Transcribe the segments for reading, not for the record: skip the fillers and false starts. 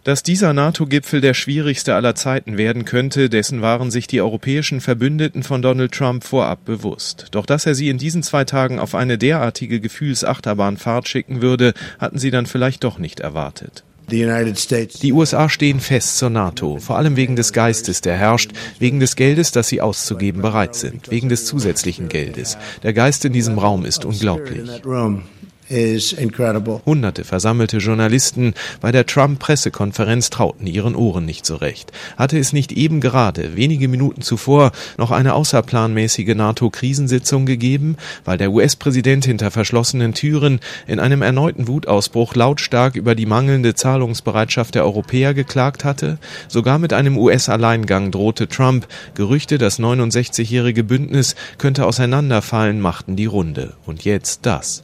Dass dieser NATO-Gipfel der schwierigste aller Zeiten werden könnte, dessen waren sich die europäischen Verbündeten von Donald Trump vorab bewusst. Doch dass er sie in diesen 2 Tagen auf eine derartige Gefühlsachterbahnfahrt schicken würde, hatten sie dann vielleicht doch nicht erwartet. Die USA stehen fest zur NATO, vor allem wegen des Geistes, der herrscht, wegen des Geldes, das sie auszugeben bereit sind, wegen des zusätzlichen Geldes. Der Geist in diesem Raum ist unglaublich. Hunderte versammelte Journalisten bei der Trump-Pressekonferenz trauten ihren Ohren nicht so recht. Hatte es nicht eben gerade, wenige Minuten zuvor, noch eine außerplanmäßige NATO-Krisensitzung gegeben, weil der US-Präsident hinter verschlossenen Türen in einem erneuten Wutausbruch lautstark über die mangelnde Zahlungsbereitschaft der Europäer geklagt hatte? Sogar mit einem US-Alleingang drohte Trump. Gerüchte, das 69-jährige Bündnis könnte auseinanderfallen, machten die Runde. Und jetzt das.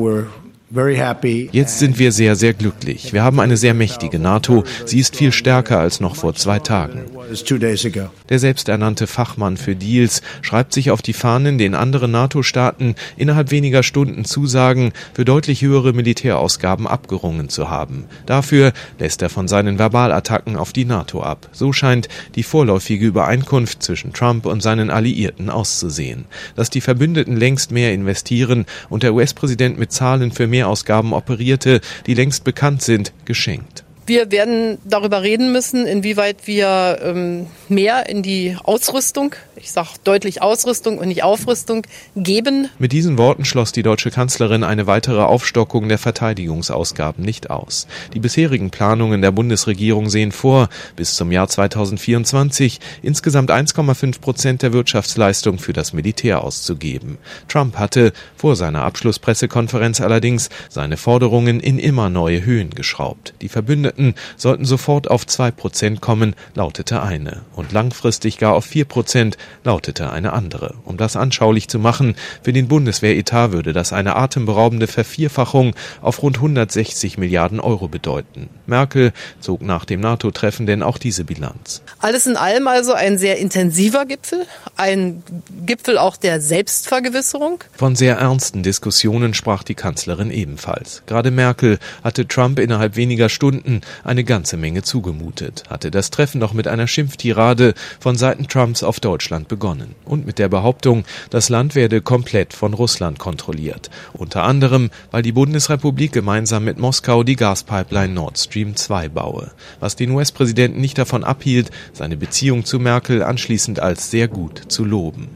Jetzt sind wir sehr, sehr glücklich. Wir haben eine sehr mächtige NATO. Sie ist viel stärker als noch vor 2 Tagen. Der selbsternannte Fachmann für Deals schreibt sich auf die Fahnen, den anderen NATO-Staaten innerhalb weniger Stunden Zusagen für deutlich höhere Militärausgaben abgerungen zu haben. Dafür lässt er von seinen Verbalattacken auf die NATO ab. So scheint die vorläufige Übereinkunft zwischen Trump und seinen Alliierten auszusehen. Dass die Verbündeten längst mehr investieren und der US-Präsident mit Zahlen für Mehrausgaben operierte, die längst bekannt sind, geschenkt. Wir werden darüber reden müssen, inwieweit wir mehr in die Ausrüstung, ich sage deutlich Ausrüstung und nicht Aufrüstung, geben. Mit diesen Worten schloss die deutsche Kanzlerin eine weitere Aufstockung der Verteidigungsausgaben nicht aus. Die bisherigen Planungen der Bundesregierung sehen vor, bis zum Jahr 2024 insgesamt 1,5% der Wirtschaftsleistung für das Militär auszugeben. Trump hatte vor seiner Abschlusspressekonferenz allerdings seine Forderungen in immer neue Höhen geschraubt. Die Verbündeten sollten sofort auf 2% kommen, lautete eine. Und langfristig gar auf 4%, lautete eine andere. Um das anschaulich zu machen, für den Bundeswehretat würde das eine atemberaubende Vervierfachung auf rund 160 Milliarden Euro bedeuten. Merkel zog nach dem NATO-Treffen denn auch diese Bilanz. Alles in allem also ein sehr intensiver Gipfel, ein Gipfel auch der Selbstvergewisserung. Von sehr ernsten Diskussionen sprach die Kanzlerin ebenfalls. Gerade Merkel hatte Trump innerhalb weniger Stunden eine ganze Menge zugemutet, hatte das Treffen noch mit einer Schimpftirade von Seiten Trumps auf Deutschland begonnen und mit der Behauptung, das Land werde komplett von Russland kontrolliert. Unter anderem, weil die Bundesrepublik gemeinsam mit Moskau die Gaspipeline Nord Stream 2 baue, was den US-Präsidenten nicht davon abhielt, seine Beziehung zu Merkel anschließend als sehr gut zu loben.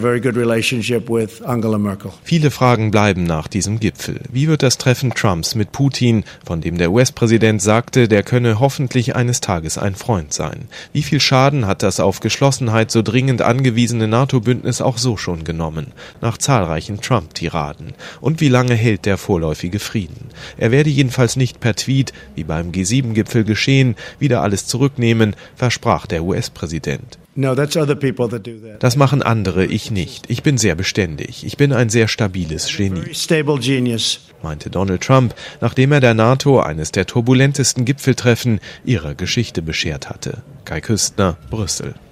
Viele Fragen bleiben nach diesem Gipfel. Wie wird das Treffen Trumps mit Putin, von dem der US-Präsident sagte, der könne hoffentlich eines Tages ein Freund sein? Wie viel Schaden hat das auf Geschlossenheit so dringend angewiesene NATO-Bündnis auch so schon genommen, nach zahlreichen Trump-Tiraden? Und wie lange hält der vorläufige Frieden? Er werde jedenfalls nicht per Tweet, wie beim G7-Gipfel geschehen, wieder alles zurücknehmen, versprach der US-Präsident. Das machen andere, ich nicht. Ich bin sehr beständig. Ich bin ein sehr stabiles Genie, meinte Donald Trump, nachdem er der NATO eines der turbulentesten Gipfeltreffen ihrer Geschichte beschert hatte. Kai Küstner, Brüssel.